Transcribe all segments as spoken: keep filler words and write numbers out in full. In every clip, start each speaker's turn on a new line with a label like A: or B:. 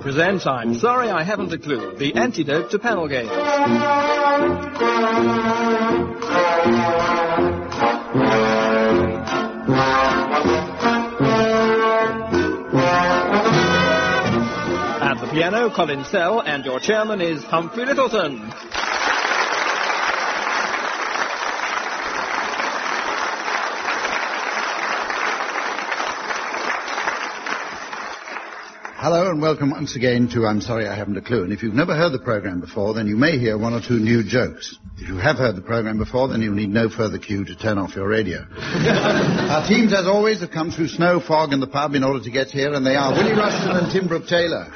A: present I'm Sorry I Haven't a Clue, the antidote to panel games. At the piano, Colin Sell, and your chairman is Humphrey Littleton.
B: Hello and welcome once again to I'm Sorry I Haven't a Clue. And if you've never heard the programme before, then you may hear one or two new jokes. If you have heard the programme before, then you'll need no further cue to turn off your radio. Our teams, as always, have come through snow, fog and the pub in order to get here, and they are Willie Rushton and Tim Brooke Taylor.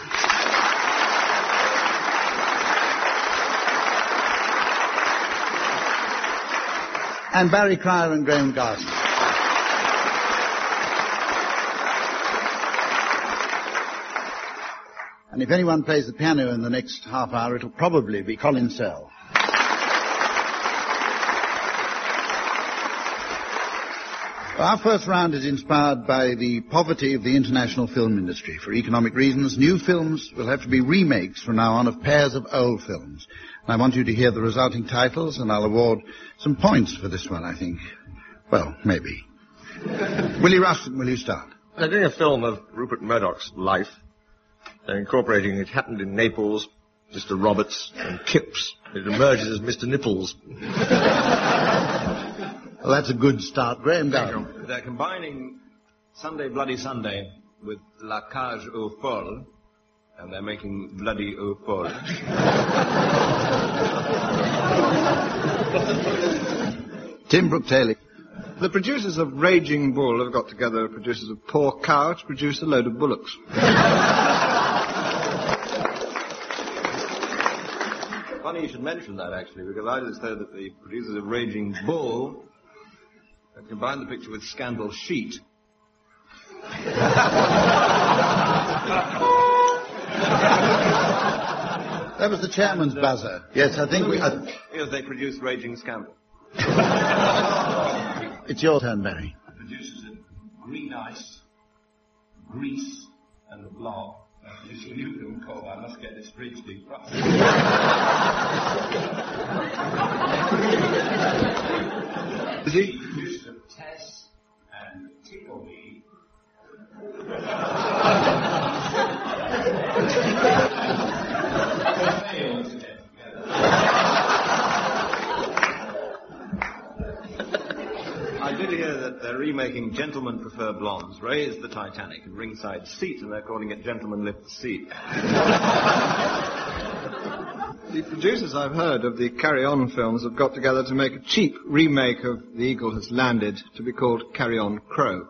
B: And Barry Cryer and Graham Garson. And if anyone plays the piano in the next half hour, it'll probably be Colin Sell. Our first round is inspired by the poverty of the international film industry. For economic reasons, new films will have to be remakes from now on of pairs of old films. And I want you to hear the resulting titles, and I'll award some points for this one, I think. Well, maybe. Willie Rushton, will you start?
C: They're doing a film of Rupert Murdoch's life. They're incorporating It Happened in Naples, Mister Roberts, and Kipps. It emerges as Mister Nipples.
B: Well, that's a good start. Graham Garden.
D: They're combining Sunday Bloody Sunday with La Cage aux Folles, and they're making Bloody aux Folles.
B: Tim Brooke Taylor.
E: The producers of Raging Bull have got together the producers of Poor Cow to produce a load of bullocks.
D: Funny you should mention that, actually, because I just heard that the producers of Raging Bull have combined the picture with Scandal Sheet.
B: That was the chairman's buzzer. Yes, I think we... I...
D: Yes, they produced Raging Scandal.
B: It's your turn, Barry.
F: The producers of Green Ice, Grease, and The Blob. This is a new film called I Must Get This Bridge Defrosted.
B: Is he?
F: The producers of Tess and Tickle Me.
D: I did hear that they're remaking Gentlemen Prefer Blondes. Ray is the Titanic and Ringside Seat, and they're calling it Gentlemen Lift the Seat.
E: The producers, I've heard, of the Carry On films have got together to make a cheap remake of The Eagle Has Landed to be called Carry On Crow.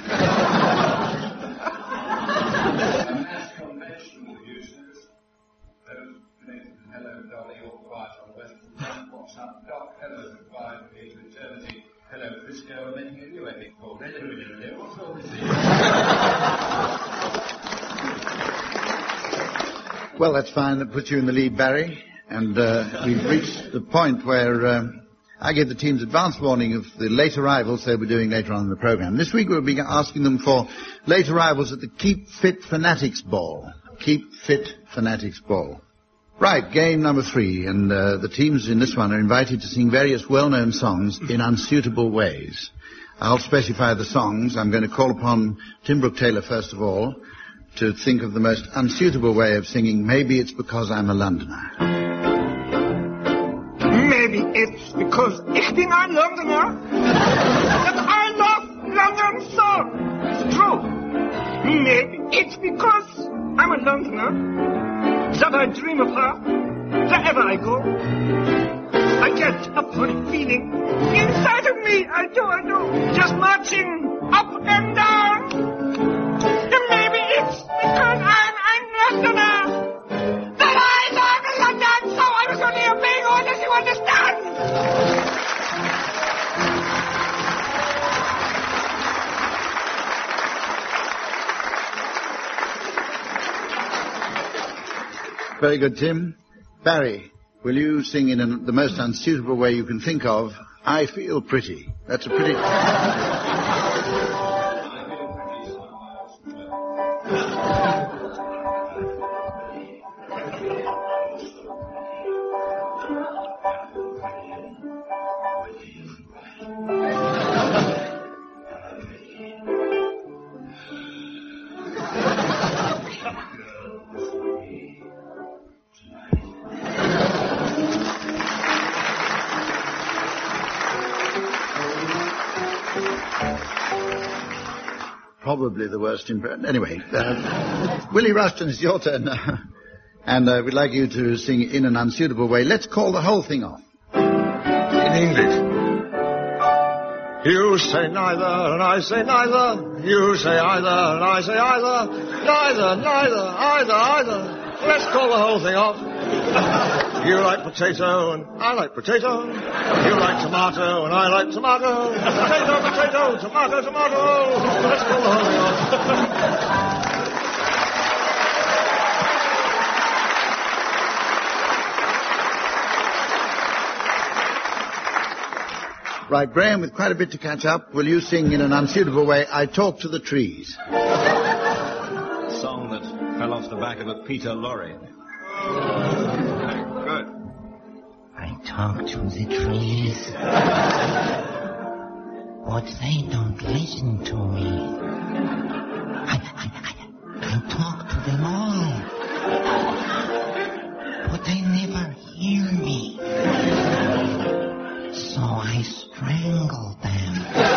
F: Conventional producers, those connected to Hello Dolly or Quiet on Western Front, What's Up Doc, Hello Goodbye, Into Eternity, Hello Frisco, are making a new epic called Hello Hello. What's all this?
B: Well, that's fine. That puts you in the lead, Barry. And uh, we've reached the point where um, I gave the teams advance warning of the late arrivals they were doing later on in the programme. This week we'll be asking them for late arrivals at the Keep Fit Fanatics Ball. Keep Fit Fanatics Ball. Right, game number three. And uh, the teams in this one are invited to sing various well-known songs in unsuitable ways. I'll specify the songs. I'm going to call upon Tim Brooke Taylor first of all to think of the most unsuitable way of singing Maybe It's Because I'm a Londoner.
G: Maybe it's because ich bin ein Londoner that I love London so. It's true. Maybe it's because I'm a Londoner that I dream of her wherever I go. I get a funny feeling inside of me. I do, I do. Just marching up and down. And maybe it's because I'm a Londoner that I love London so I was only obeying orders, you understand?
B: Very good, Tim. Barry, will you sing in an, the most unsuitable way you can think of, I Feel Pretty? That's a pretty... Probably the worst impression. Anyway, uh, Willie Rushton, it's your turn now. And uh, we'd like you to sing in an unsuitable way. Let's call the whole thing off.
C: In English. You say neither, and I say neither. You say either, and I say either. Neither, neither, either, either. Let's call the whole thing off. You like potato, and I like potato. You like tomato, and I like tomato. Potato, potato, tomato, tomato. Let's call the whole thing off.
B: Right, Graham, with quite a bit to catch up, will you sing in an unsuitable way, I Talk to the Trees?
D: A song that fell off the back of a Peter lorry.
C: Good.
H: I talk to the trees, but they don't listen to me. I, I, I, I talk to them all, but they never hear me. So I strangle them.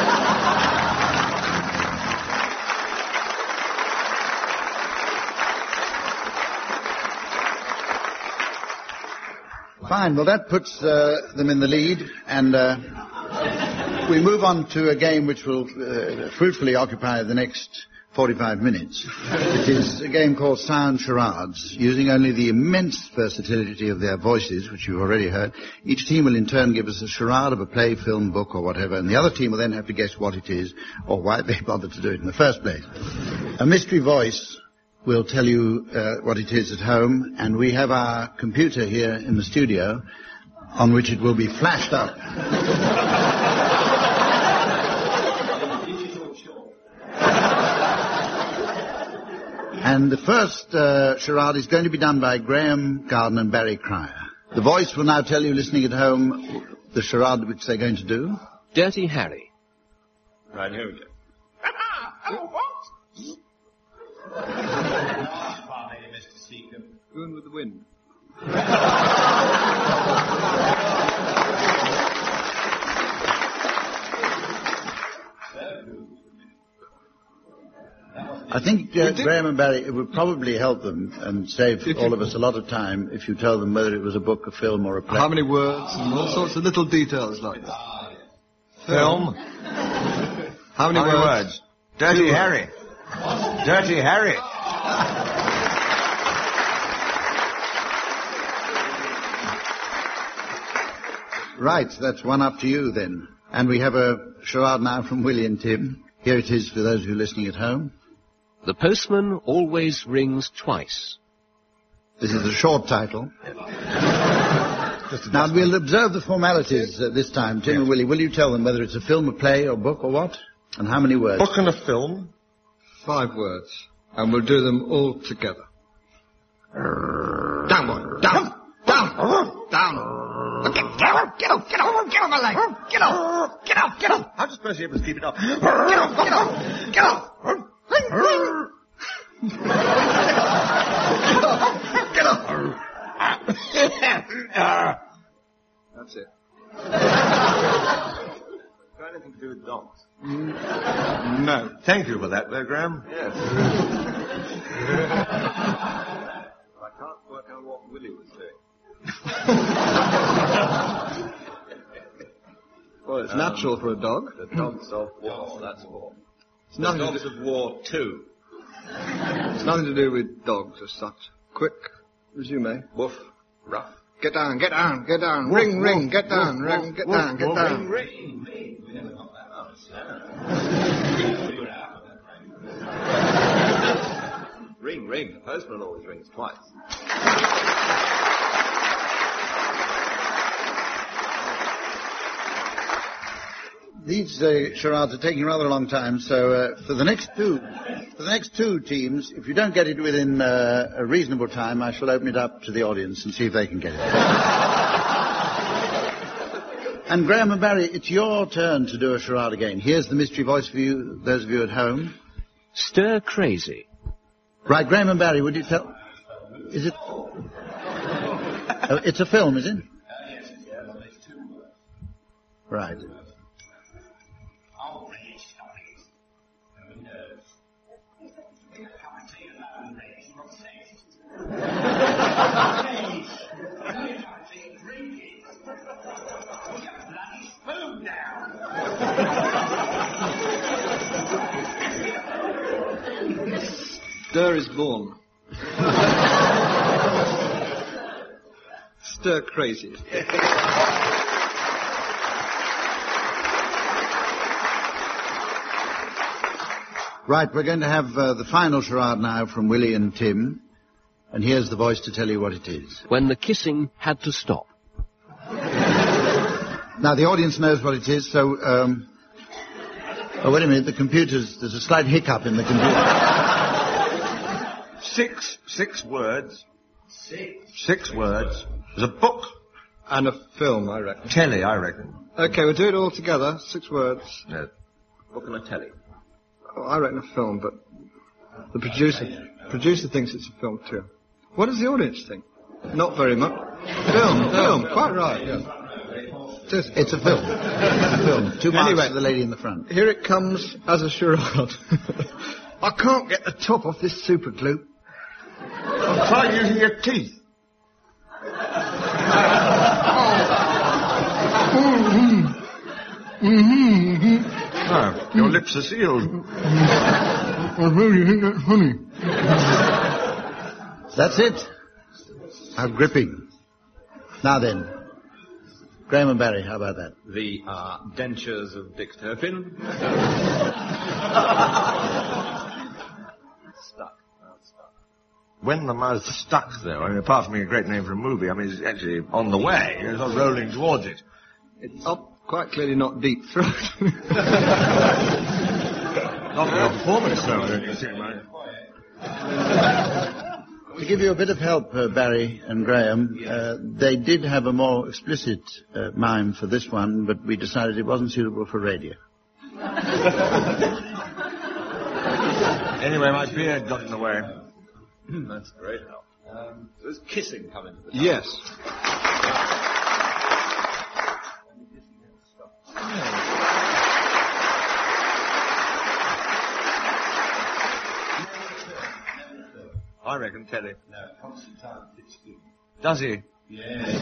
B: Fine, well that puts uh, them in the lead, and uh, we move on to a game which will uh, fruitfully occupy the next forty-five minutes. It is a game called Sound Charades, using only the immense versatility of their voices, which you've already heard. Each team will in turn give us a charade of a play, film, book, or whatever, and the other team will then have to guess what it is, or why they bothered to do it in the first place. A mystery voice will tell you uh, what it is at home, and we have our computer here in the studio, on which it will be flashed up. And the first uh, charade is going to be done by Graham Garden and Barry Cryer. The voice will now tell you, listening at home, the charade which they're going to do.
A: Dirty Harry.
D: Right, here we go.
F: Funny, Mister Seacombe.
E: Going with the wind.
B: I think uh, Graham and Barry, it would probably help them and save all of us a lot of time if you told them whether it was a book, a film, or a play.
E: How many words and all sorts of little details like that.
C: Film.
E: How many,
C: How many
E: words?
C: words? Dirty
E: Two
C: Harry. Dirty Harry.
B: Right, that's one up to you then. And we have a charade now from Willie and Tim. Here it is for those of you listening at home.
A: The postman always rings twice.
B: This is a short title. Now, we'll observe the formalities uh, this time. Tim and Willie, will you tell them whether it's a film, a play, or book, or what? And how many words?
C: Book and a film.
E: Five words. And we'll do them all together. Down, boy. Down. Down. Down.
G: Okay, get off, get off, get off, get off my leg. Get off, get off, get off.
C: How does Percy Evans keep it up?
G: Get off, get off, get off. Ring, ring. Get off.
E: That's it.
C: Got anything to do with dogs?
E: No.
C: Thank you for that, there, Graham.
D: Yes. I can't work out what Willie was doing.
E: Well, it's natural for a dog.
D: The Dogs of War, that's war.
E: It's
D: The
E: nothing,
D: Dogs
E: to,
D: of War two.
E: it's nothing to do with dogs as such. Quick, resume.
D: Woof, rough.
E: Get down, get down, get down.
C: Woof,
E: ring,
C: woof,
E: ring, get
C: woof,
E: down,
C: woof,
E: ring, get
C: woof,
E: down, get
C: woof,
E: down.
D: Ring, ring. We never got that out. Ring, ring. The postman always rings twice.
B: These uh, charades are taking rather a long time, so uh, for the next two, for the next two teams, if you don't get it within uh, a reasonable time, I shall open it up to the audience and see if they can get it. And Graham and Barry, it's your turn to do a charade again. Here's the mystery voice for you, those of you at home.
A: Stir crazy.
B: Right, Graham and Barry, would you tell? Is it? Oh, it's a film, is it?
F: Yes, it's two words.
B: Right.
F: I'll stop it. No, no. Can't see alone, ladies, not safe. Please. You can't see and drink it. Put your bloody spoon down.
E: Stir is born. Stir crazy.
B: Right, we're going to have uh, the final charade now from Willie and Tim. And here's the voice to tell you what it is.
I: When the kissing had to stop.
B: Now, the audience knows what it is, so... Um... Oh, wait a minute, the computer's... There's a slight hiccup in the computer.
C: Six, six words.
F: Six.
C: Six words. There's a book.
E: And a film, I reckon.
C: Telly, I reckon.
E: Okay, we'll do it all together. Six words.
C: No. Book and a telly.
E: Oh, I reckon a film, but the producer producer thinks it's a film too. What does the audience think? Not very much. Film, film, quite right. Yeah.
B: It's, it's a film. It's a film. Two marks
E: Anyway,
B: for the lady in the front.
E: Here it comes as a charade. I can't get the top off this super glue.
C: Well, try using your teeth.
E: Mm-hmm. Mm-hmm.
C: Oh, your lips are sealed.
E: I really think that's funny.
B: That's it. How gripping. Now then, Graham and Barry, how about that?
D: The uh, dentures of Dick Turpin. Stuck. Oh, stuck.
C: When the mouth's stuck, though, I mean, apart from being a great name for a movie, I mean, it's actually on the way. It's not rolling towards it.
E: It's up, quite clearly not deep throat.
C: Not for your performance, though, I don't think, right?
B: To give you a bit of help, uh, Barry and Graham, uh, they did have a more explicit uh, mime for this one, but we decided it wasn't suitable for radio.
C: Anyway, my beard got in the way.
D: That's great help. Um, does kissing come into the time?
E: Yes.
C: I reckon Telly.
F: No, Constantine Fitzgibbon.
C: Does he?
F: Yes.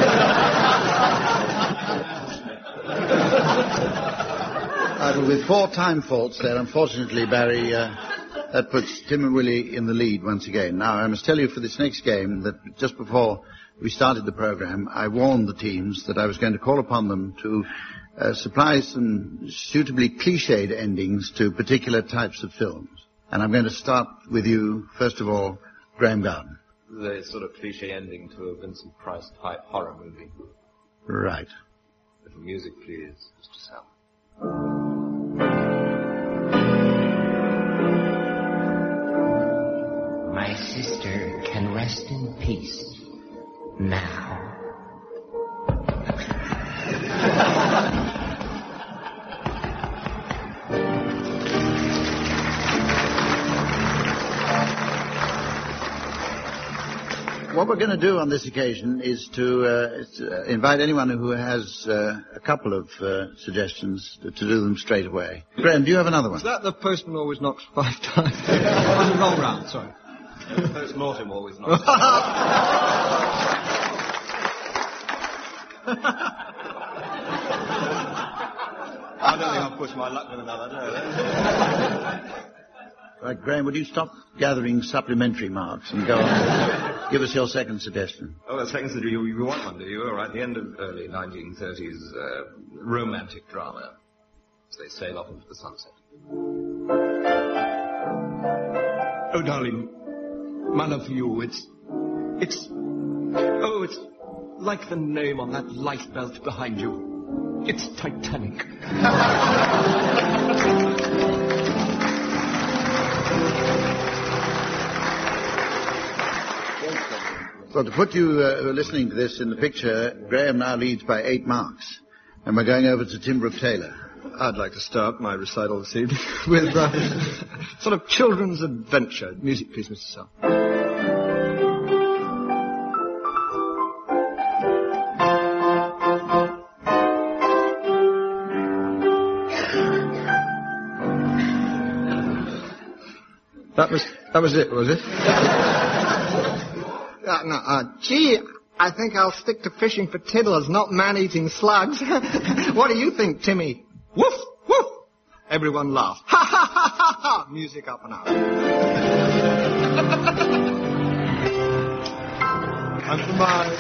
B: Uh, with four time faults there, unfortunately, Barry, uh, that puts Tim and Willie in the lead once again. Now, I must tell you for this next game that just before we started the program, I warned the teams that I was going to call upon them to uh, supply some suitably cliched endings to particular types of films. And I'm going to start with you, first of all, Graham Garden.
D: The sort of cliche ending to a Vincent Price type horror movie.
B: Right.
D: Little music, please, Mister Sam.
H: My sister can rest in peace now.
B: What we're going to do on this occasion is to, uh, is to uh, invite anyone who has uh, a couple of uh, suggestions to, to do them straight away. Graham, do you have another one?
E: Is that the postman always knocks five times? Oh, the wrong round, sorry.
D: Post-mortem always knocks. I don't think I'll push my luck with another, no.
B: Right, Graham, would you stop gathering supplementary marks and go on? Give us your second suggestion.
D: Oh, the second suggestion, you, you want one, do you? All right, the end of early nineteen thirties uh, romantic drama. As they sail off into the sunset.
G: Oh, darling, my love for you, it's, it's, oh, it's like the name on that lifebelt behind you. It's Titanic.
B: Well, to put you uh, who are listening to this in the picture, Graham now leads by eight marks. And we're going over to Tim Brooke-Taylor.
E: I'd like to start my recital this evening with uh, sort of children's adventure. Music, please, Mister Sell. That was that was it, was it? uh, no, uh, gee, I think I'll stick to fishing for tiddlers, not man-eating slugs. What do you think, Timmy? Woof, woof. Everyone laughed. Ha ha ha ha ha. Music up and out. And for my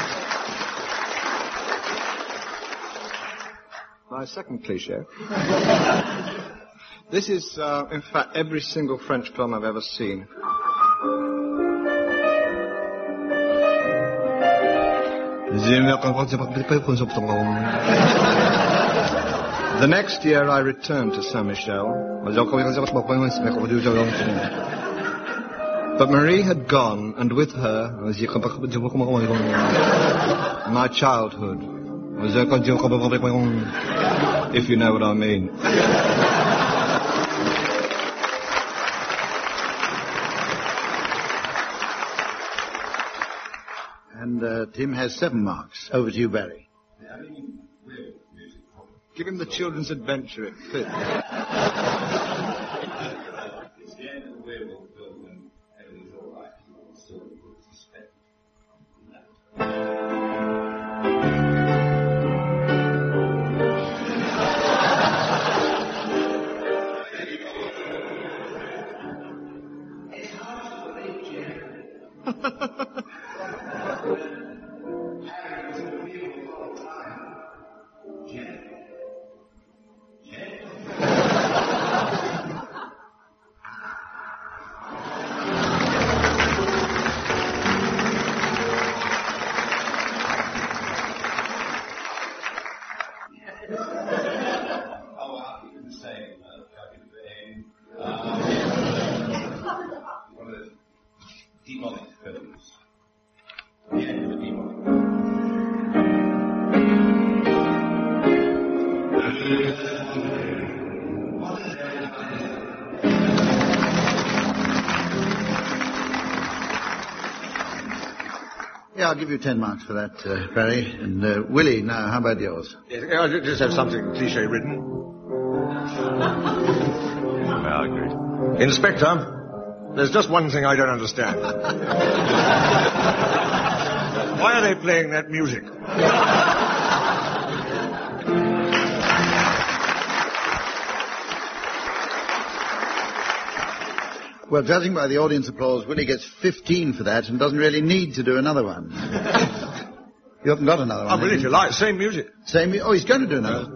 E: my second cliche. This is, uh, in fact, every single French film I've ever seen. The next year I returned to Saint-Michel. But Marie had gone, and with her my childhood. If you know what I mean.
B: And uh, Tim has seven marks. Over to you, Barry.
E: Give him the children's adventure. It fits.
F: It's the end of the werewolf film when everything's all right. Still suspect.
B: Yeah, I'll give you ten marks for that, uh, Barry. And uh, Willie, now, how about yours?
C: Yes, I just have something cliche written. Well, I agree. Inspector, there's just one thing I don't understand. Why are they playing that music?
B: Well, judging by the audience applause, Willie gets fifteen for that and doesn't really need to do another one. You haven't got another one.
C: Oh, but if you like, same music.
B: Same. Oh, he's going to do another.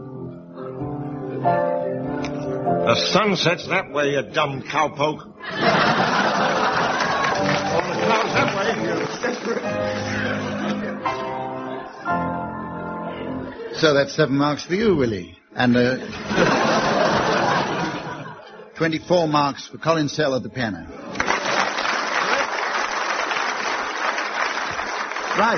C: The sun sets that way, you dumb cowpoke. Or the clouds that way, you desperate.
B: So that's seven marks for you, Willie. And uh, twenty-four marks for Colin Sell at the piano. Right.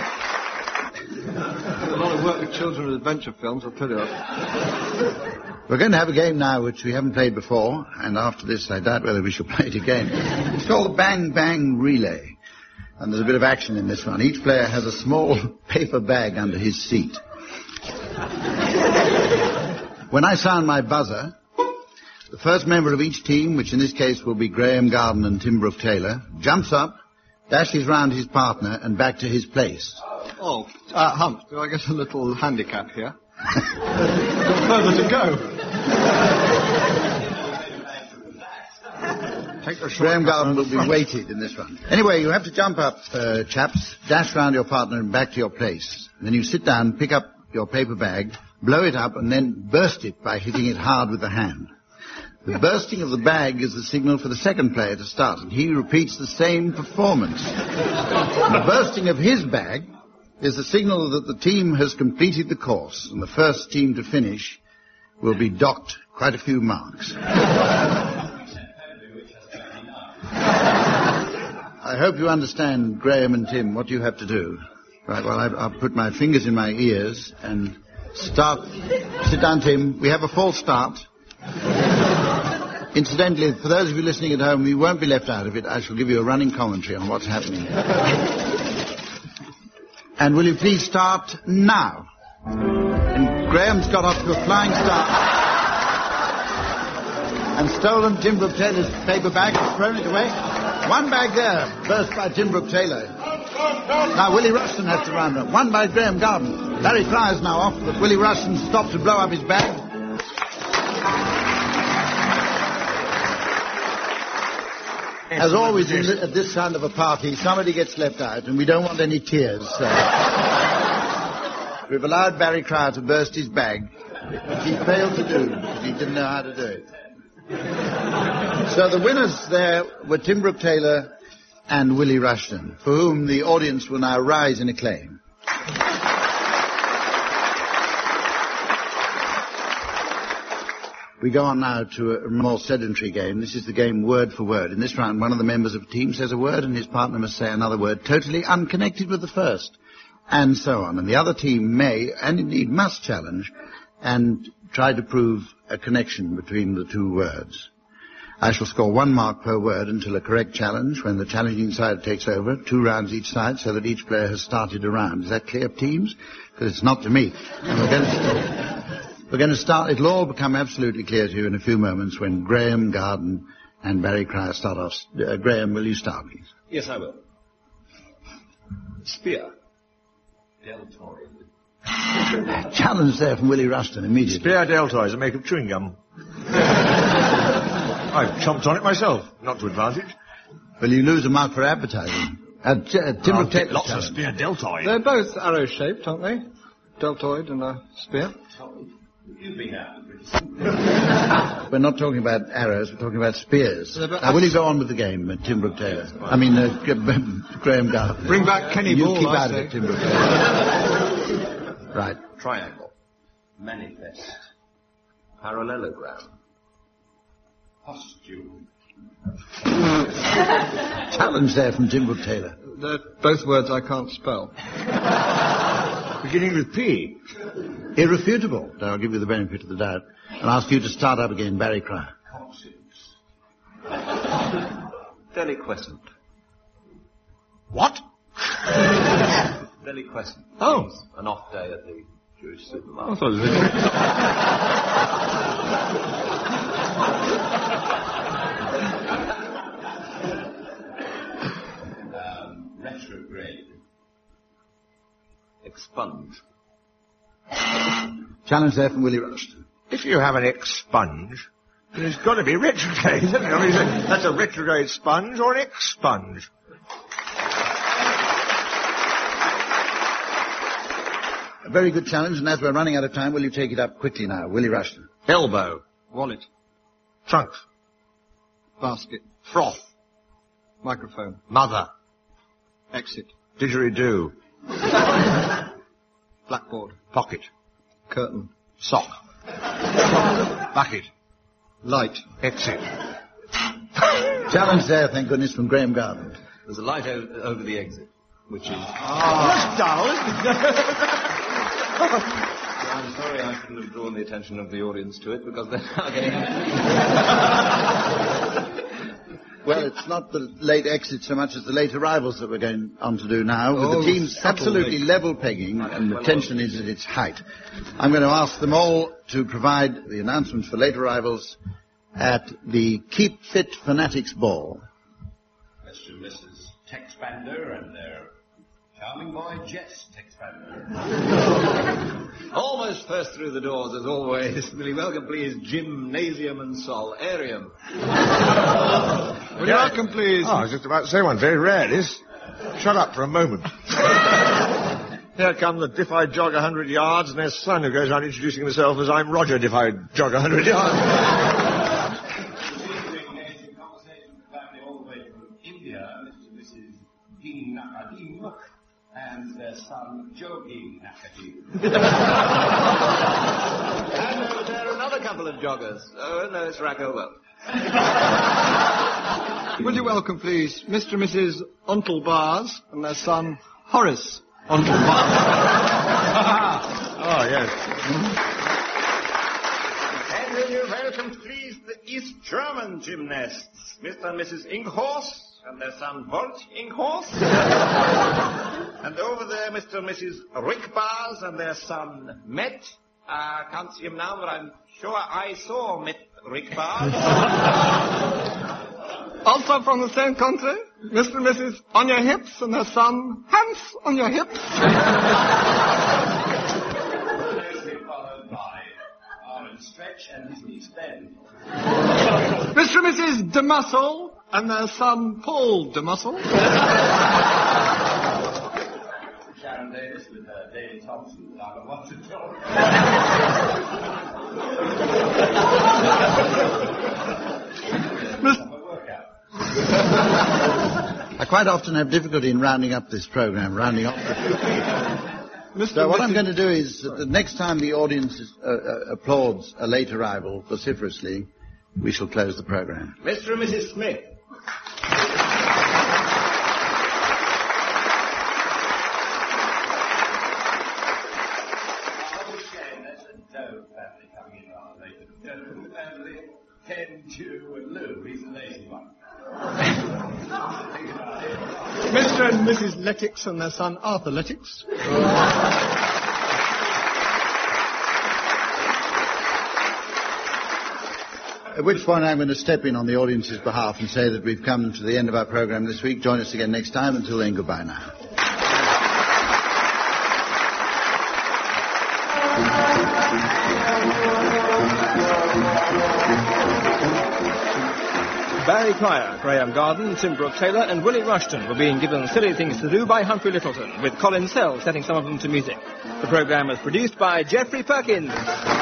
E: A lot of work with children with adventure films, I'll tell you that.
B: We're going to have a game now which we haven't played before, and after this I doubt whether we shall play it again. It's called the Bang Bang Relay, and there's a bit of action in this one. Each player has a small paper bag under his seat. When I sound my buzzer, the first member of each team, which in this case will be Graham Garden and Tim Brooke-Taylor, jumps up, dashes round his partner and back to his place.
E: Oh, uh, Hump, do I get a little handicap here? Got further to go.
B: Take the Graham Garden will be weighted in this one. Anyway, you have to jump up, uh, chaps, dash round your partner and back to your place. And then you sit down, pick up your paper bag, blow it up, and then burst it by hitting it hard with the hand. The bursting of the bag is the signal for the second player to start, and he repeats the same performance. And the bursting of his bag is the signal that the team has completed the course, and the first team to finish will be docked quite a few marks. I hope you understand, Graham and Tim, what you have to do. Right, well, I've, I'll put my fingers in my ears and start. Sit down, Tim. We have a false start. Incidentally, for those of you listening at home, you won't be left out of it. I shall give you a running commentary on what's happening. And will you please start now? And Graham's got off to a flying start. And stolen Tim Brooke-Taylor's paper bag and thrown it away. One bag there, burst by Tim Brooke Taylor. Now Willie Rushton has to round up. One by Graham Garden. Barry Cryer is now off, but Willie Rushton stopped to blow up his bag. As always, in the, at this kind of a party, somebody gets left out, and we don't want any tears. So. We've allowed Barry Cryer to burst his bag, which he failed to do, because he didn't know how to do it. So the winners there were Tim Brooke Taylor and Willie Rushton, for whom the audience will now rise in acclaim. We go on now to a more sedentary game. This is the game word for word. In this round, one of the members of a team says a word and his partner must say another word totally unconnected with the first, and so on. And the other team may, and indeed must, challenge and try to prove a connection between the two words. I shall score one mark per word until a correct challenge, when the challenging side takes over, two rounds each side, so that each player has started a round. Is that clear, teams? Because it's not to me. And we're going to, we're going to start, it'll all become absolutely clear to you in a few moments when Graham Garden and Barry Cryer start off. Uh, Graham, will you start, please?
D: Yes, I will. Spear. Deltoid.
B: Challenge there from Willie Rushton immediately.
C: Spear deltoids are made of chewing gum. I've chomped on it myself, not to advantage.
B: Well, you lose a mark for advertising. Uh, t- uh, Tim
C: I'll
B: take
C: lots of spear deltoid.
E: They're both arrow-shaped, aren't they? Deltoid and a spear.
F: You've been out.
B: We're not talking about arrows, we're talking about spears.
E: Yeah,
B: now, will you go on with the game, uh, Tim Brooke Taylor? I mean, uh, G- Graham Garden.
E: Bring back Kenny
B: you
E: Ball,
B: keep
E: I
B: out
E: say.
B: of it, Tim Brooke Taylor. Right.
D: Triangle.
F: Manifest.
D: Parallelogram.
F: Postule.
B: Challenge there from Tim Brooke Taylor.
E: They're both words I can't spell.
C: Beginning with P.
B: Irrefutable. I'll give you the benefit of the doubt. And ask you to start up again, Barry Cryer.
F: Coccyx.
D: Deliquescent.
C: What?
D: Deliquescent.
C: Oh.
D: An off day at the Jewish
C: I
D: supermarket.
C: thought it was
F: Um, retrograde.
D: Expunge.
B: Challenge there from Willie Rushton.
C: If you have an expunge, then it's got to be retrograde, isn't it? I mean, that's a retrograde sponge or an expunge.
B: A very good challenge, and as we're running out of time, will you take it up quickly now, Willie Rushton?
C: Elbow.
E: Wallet.
C: Trunk.
E: Basket.
C: Froth.
E: Microphone.
C: Mother.
E: Exit.
C: Didgeridoo.
E: Blackboard.
C: Pocket.
E: Curtain.
C: Sock. Bucket.
E: Light.
C: Exit.
B: Challenge there, thank goodness, from Graham Garden.
D: There's a light o- over the exit, which is...
C: That's dull, isn't it?
D: I'm sorry I shouldn't have drawn the attention of the audience to it, because they're now getting...
B: Well, it's not the late exit so much as the late arrivals that we're going on to do now, with
E: Oh,
B: the teams
E: subtle
B: absolutely
E: late.
B: level pegging, and the tension is at its height. I'm going to ask them all to provide the announcements for late arrivals at the Keep Fit Fanatics Ball.
F: Mister and Missus Texpander and their charming boy Jess Texpander.
D: Almost first through the doors, as always. Will you welcome, please, Gymnasium and Solarium.
E: Will you welcome, please?
C: Oh, I was just about to say one. Very rare, this. Shut up for a moment. Here come the Diff I Jog a Hundred Yards and their son who goes on introducing himself as I'm Roger Diff I Jog a Hundred Yards.
F: Continuing conversation with the family all the way from India, Mister and Missus Dean Nakadim and their son Jogi Nakadim.
D: And uh, there are another couple of joggers. Oh, no, it's Racco Welch.
E: Will you welcome, please, Mister and Missus Ontelbars and their son Horace Ontelbars.
C: Oh, yes.
J: And will you welcome, please, the East German gymnasts, Mister and Missus Inghorst and their son Walt Inghorst. And over there, Mister and Missus Rickbars and their son Met. I uh, can't see him now, but I'm sure I saw Met Rickbars.
E: Also from the same country, Mister and Missus On Your Hips and their son, Hans On Your Hips.
F: Closely followed by Arnold Stretch and his niece Ben.
E: Mister and Missus De Muscle and their son, Paul De Muscle.
F: Sharon Davis with her David Thompson, that I don't want to talk.
B: I quite often have difficulty in rounding up this program, rounding up. So what I'm going to do is, that the next time the audience is, uh, uh, applauds a late arrival vociferously, we shall close the program.
J: Mister and Missus Smith.
F: Ken, Jew, and Lou. He's the lazy one.
E: Mister and Missus Lettix and their son, Arthur Lettix.
B: At which point I'm going to step in on the audience's behalf and say that we've come to the end of our program this week. Join us again next time. Until then, goodbye now.
A: Barry Cryer, Graham Garden, Tim Brooke-Taylor and Willie Rushton were being given silly things to do by Humphrey Lyttelton, with Colin Sell setting some of them to music. The programme was produced by Geoffrey Perkins.